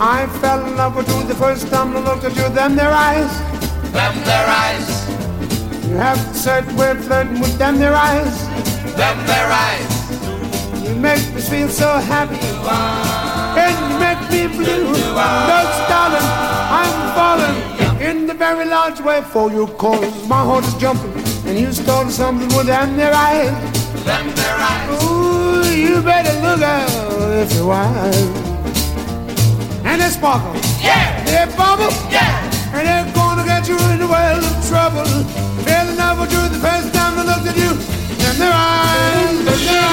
I fell in love with you the first time I looked at you. Them their eyes. Them their eyes. You have to start we're flirting with them their eyes. Them their eyes. You make me feel so happy. And you make me blue. Look, darling, I'm falling in the very large way for you. Cause my heart is jumping. And you started something with them their eyes. Them their eyes. Ooh, you better look out if you're wise. And they sparkle. Yeah. They bubble. Yeah. And they're gonna get you in a world of trouble. Fell in love with you the first time I looked at you. And their eyes, and their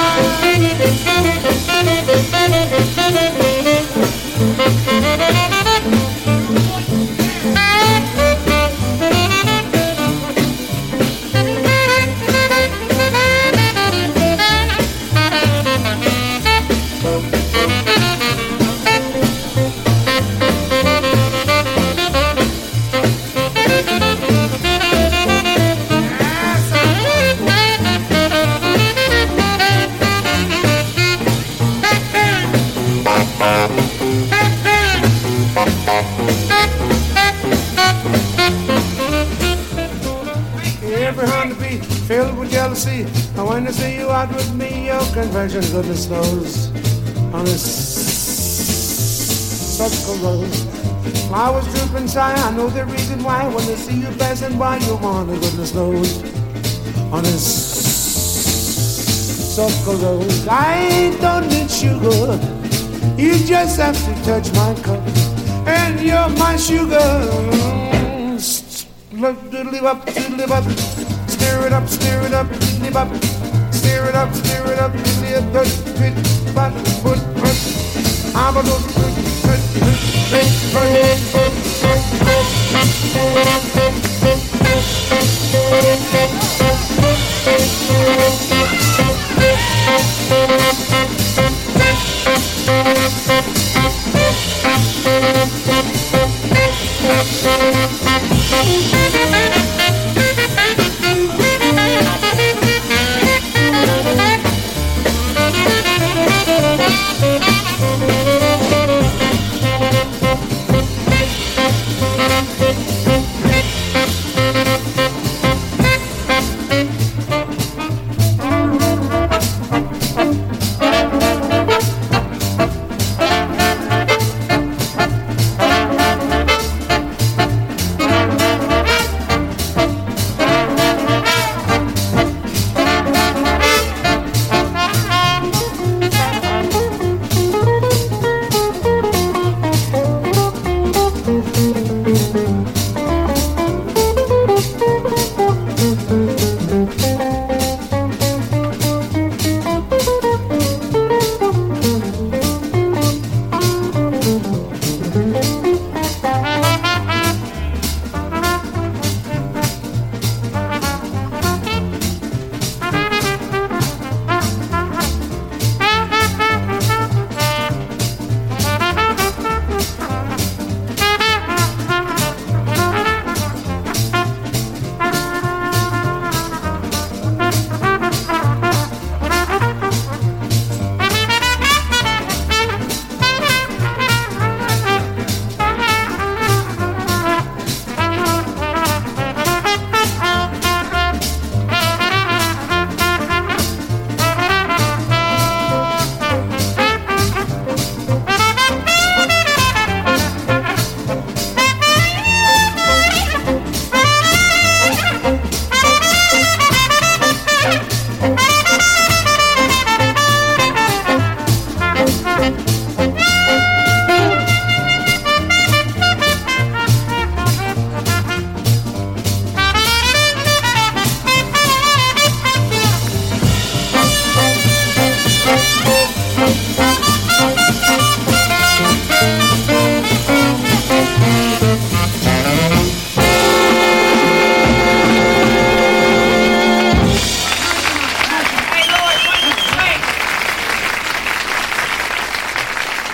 every honeybee filled with jealousy. And when they see you out with me, your confession, goodness knows, on this circle road. Flowers droop and sigh, I know the reason why. When they see you passing by, you want to goodness knows, on this circle road. I don't need sugar, you just have to touch my cup, and you're my sugar. Doodly up, doodly up, stir it up, doodly up, stir it up, doodly up, doodly up, put, I'm a little